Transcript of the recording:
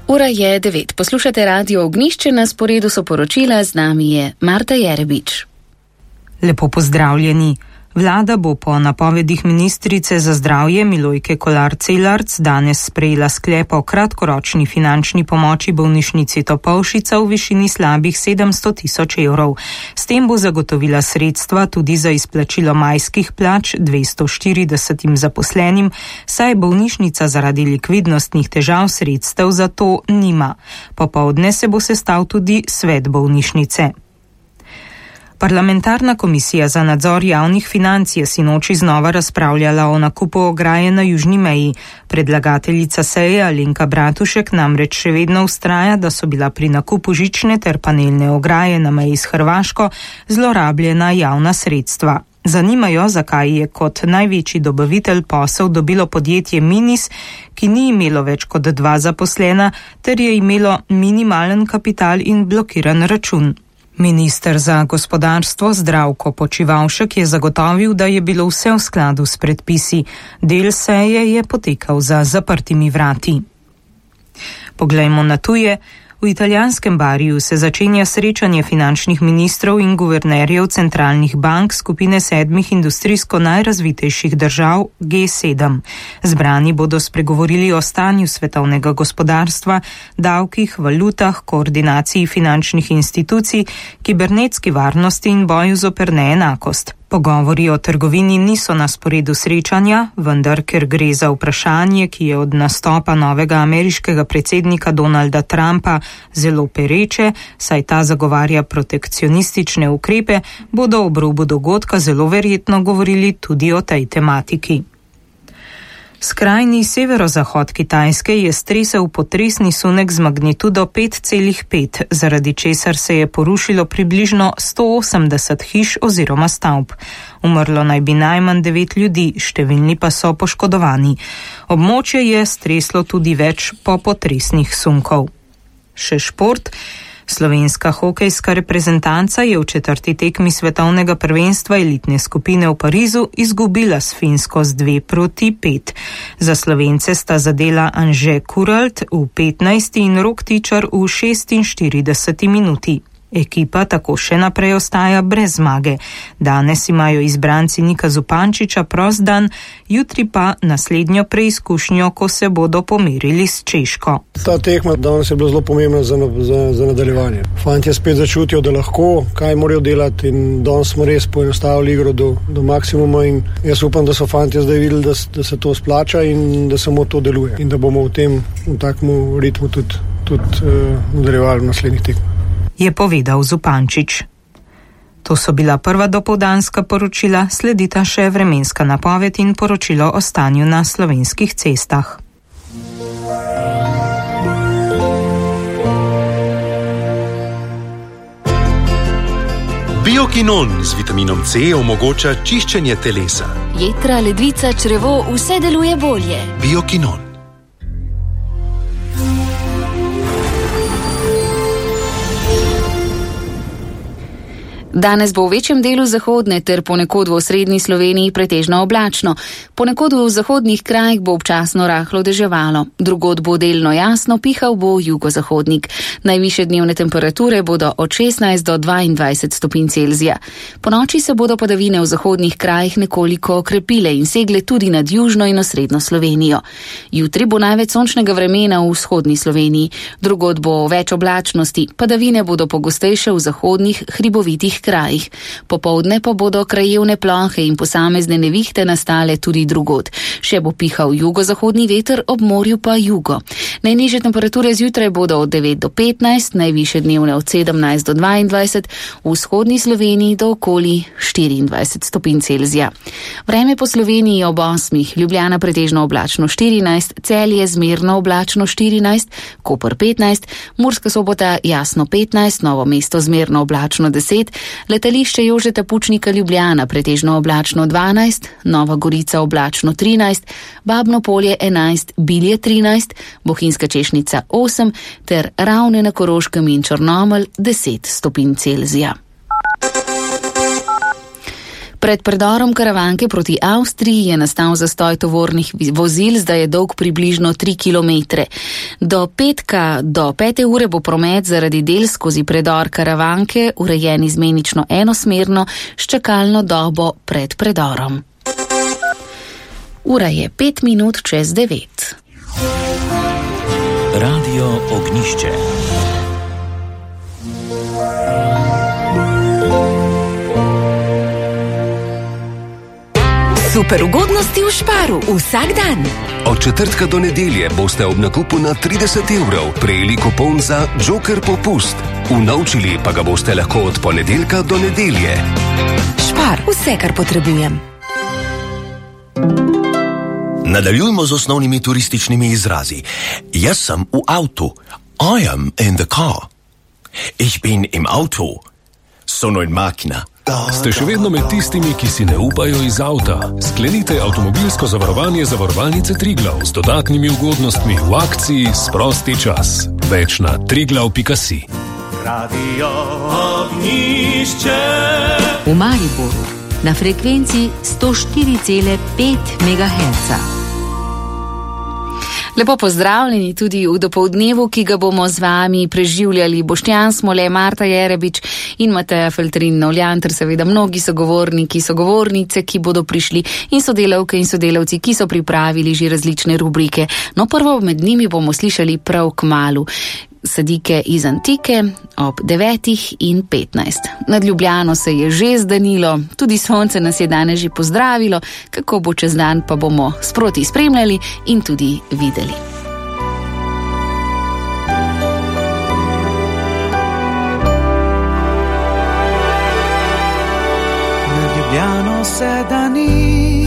Ura je 9. Poslušate Radio Ognjišče, na sporedu so poročila, z nami je Marta Jerebič. Lepo pozdravljeni. Vlada bo po napovedih ministrice za zdravje Milojke Kolar Celarc danes sprejela sklep o kratkoročni finančni pomoči bolnišnici Topolšica v višini slabih 700 000 evrov. S tem bo zagotovila sredstva tudi za izplačilo majskih plač 240 zaposlenim, saj bolnišnica zaradi likvidnostnih težav sredstev za to nima. Popoldne se bo sestal tudi svet bolnišnice. Parlamentarna komisija za nadzor javnih financ je sinoči znova razpravljala o nakupu ograje na južni meji. Predlagateljica seje Alenka Bratušek namreč še vedno vztraja, da so bila pri nakupu žične ter panelne ograje na meji s Hrvaško zlorabljena javna sredstva. Zanimajo, zakaj je kot največji dobavitelj posel dobilo podjetje Minis, ki ni imelo več kot 2 zaposlena, ter je imelo minimalen kapital in blokiran račun. Minister za gospodarstvo Zdravko Počivalšek je zagotovil, da je bilo vse v skladu s predpisi. Del seje je potekal za zaprtimi vrati. Poglejmo na tuje. V italijanskem Bariju se začenja srečanje finančnih ministrov in guvernerjev centralnih bank skupine 7 industrijsko najrazvitejših držav G7. Zbrani bodo spregovorili o stanju svetovnega gospodarstva, davkih, valutah, koordinaciji finančnih institucij, kibernetski varnosti in boju zoper neenakost. Pogovori o trgovini niso na sporedu srečanja, vendar ker gre za vprašanje, ki je od nastopa novega ameriškega predsednika Donalda Trumpa zelo pereče, saj ta zagovarja protekcionistične ukrepe, bodo ob robu dogodka zelo verjetno govorili tudi o tej tematiki. Skrajni severozahod Kitajske je stresel potresni sunek z magnitudo 5,5, zaradi česar se je porušilo približno 180 hiš oziroma stavb. Umrlo naj bi najmanj 9 ljudi, številni pa so poškodovani. Območje je streslo tudi več popotresnih sunkov. Še šport. Slovenska hokejska reprezentanca je v 4. tekmi svetovnega prvenstva elitne skupine v Parizu izgubila s Finsko z 2-5. Za Slovence sta zadela Anže Kuralt v 15. in Rok Tičar v 46. minuti. Ekipa tako še naprej ostaja brez zmage. Danes imajo izbranci Nika Zupančiča prost dan, jutri pa naslednjo preizkušnjo, ko se bodo pomerili s Češko. Ta tekma danes je bila zelo pomembna za nadaljevanje. Fantje spet začutijo, da lahko, kaj morajo delati, in danes smo res poenostavili igro do maksimuma in jaz upam, da so fantje zdaj videli, da se to splača in da samo to deluje in da bomo v takem ritmu tudi nadaljevali v naslednjih tekmah, je povedal Zupančič. To so bila prva dopoldanska poročila, sledita še vremenska napoved in poročilo o stanju na slovenskih cestah. Biokinon z vitaminom C omogoča čiščenje telesa. Jetra, ledvica, črevo, vse deluje bolje. Biokinon. Danes bo v večjem delu zahodne ter ponekod v osrednji Sloveniji pretežno oblačno. Ponekod v zahodnih krajih bo občasno rahlo deževalo. Drugod bo delno jasno, pihal bo jugozahodnik. Najvišje dnevne temperature bodo od 16 do 22 stopinj Celzija. Ponoči se bodo padavine v zahodnih krajih nekoliko okrepile in segle tudi nad južno in osrednjo Slovenijo. Jutri bo največ sončnega vremena v vzhodni Sloveniji. Drugod bo več oblačnosti. Padavine bodo pogostejše v zahodnih hribovitih krajih. Popoldne pa bodo krajevne plohe in posamezne nevihte nastale tudi drugod. Še bo pihal jugozahodni veter, ob morju pa jugo. Najnižje temperature zjutraj bodo od 9 do 15, najvišje dnevne od 17 do 22, v vzhodni Sloveniji do okoli 24 stopinj Celzija. Vreme po Sloveniji ob 8, Ljubljana pretežno oblačno 14, Celje zmerno oblačno 14, Koper 15, Murska Sobota jasno 15, Novo mesto zmerno oblačno 10, letališče Jožeta Pučnika Ljubljana pretežno oblačno 12, Nova Gorica oblačno 13, Babno Polje 11, Bilje 13, Bohinjska Češnica 8 ter Ravne na Koroškem in Črnomelj 10 stopinj Celzija. Pred predorom Karavanke proti Avstriji je nastal zastoj tovornih vozil, zdaj je dolg približno 3 km. Do petka do 5. ure bo promet zaradi del skozi predor Karavanke urejen izmenično enosmerno s čakalno dobo pred predorom. Ura je 5 minut čez 9. Radio Ognjišče. Super ugodnosti v Sparu vsak dan. Od četrtka do nedelje boste ob nakupu na 30 € prejeli kupon za Joker popust. Unovčili pa ga boste lahko od ponedeljka do nedelje. Spar, vse, kar potrebujem. Nadaljujmo z osnovnimi turističnimi izrazi. Jaz sem v avtu. I am in the car. Ich bin im Auto. Sono in macchina. Ste še vedno med tistimi, ki si ne upajo iz avta? Sklenite avtomobilsko zavarovanje Zavarovalnice Triglav z dodatnimi ugodnostmi v akciji Sprosti čas. Več na triglav.si. Radio Ognjišče. V Mariboru na frekvenci 104,5 MHz. Lepo pozdravljeni tudi v dopoldnevu, ki ga bomo z vami preživljali. Boštjan Smole, Marta Jerebič in Mateja Feltrin-Novljan, ter seveda mnogi sogovorniki, sogovornice, ki bodo prišli, in sodelavke in sodelavci, ki so pripravili že različne rubrike. No, prvo med njimi bomo slišali prav kmalu. Sadike iz Antike ob 9:15. Nad Ljubljano se je že zdanilo, tudi sonce nas je danes že pozdravilo, kako bo čez dan pa bomo sproti spremljali in tudi videli. Nad Ljubljano se dani